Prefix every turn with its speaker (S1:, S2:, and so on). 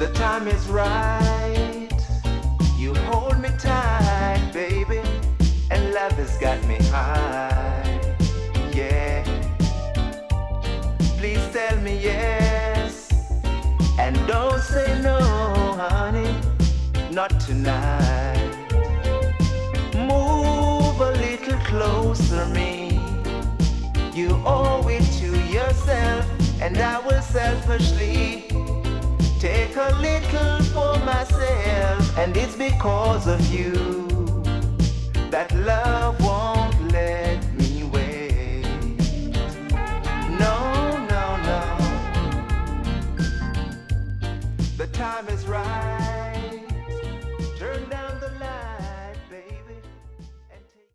S1: The time is right. You hold me tight, baby, and love has got me high. Yeah. Please tell me yes, and don't say no, honey, not tonight. Move a little closer, me. You owe it to yourself, and I will selfishly take a little for myself. And it's because of you that love won't let me wait. No, no, no. The time is right.